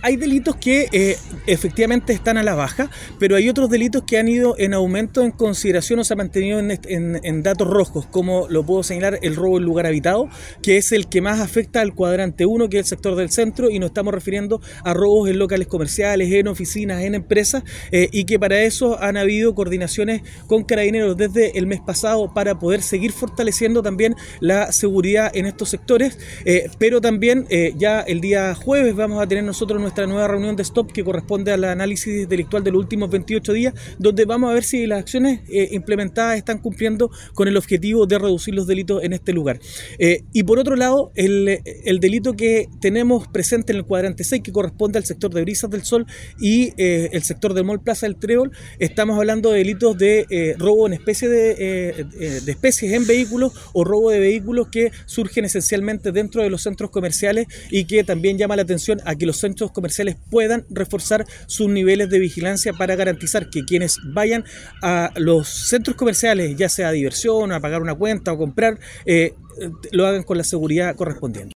hay delitos que efectivamente están a la baja, pero hay otros delitos que han ido en aumento en consideración o se han mantenido en datos rojos, como lo puedo señalar el robo en lugar habitado, que es el que más afecta al cuadrante 1, que es el sector del centro, y nos estamos refiriendo a robos en locales comerciales, en oficinas, en empresas, y que para eso han habido coordinaciones con Carabineros desde el mes pasado para poder seguir fortaleciendo también la seguridad en estos sectores, pero también ya el día jueves vamos a tener nosotros nuestra nueva reunión de STOP que corresponde al análisis delictual de los últimos 28 días, donde vamos a ver si las acciones implementadas están cumpliendo con el objetivo de reducir los delitos en este lugar. Y por otro lado, el delito que tenemos presente en el cuadrante 6, que corresponde al sector de Brisas del Sol y el sector del Mall Plaza del Trébol, estamos hablando de delitos de robo en especie de especies en vehículos o robo de vehículos que surgen esencialmente dentro de los centros comerciales y que también llama la atención a que los centros comerciales puedan reforzar sus niveles de vigilancia para garantizar que quienes vayan a los centros comerciales, ya sea a diversión, a pagar una cuenta o comprar, lo hagan con la seguridad correspondiente.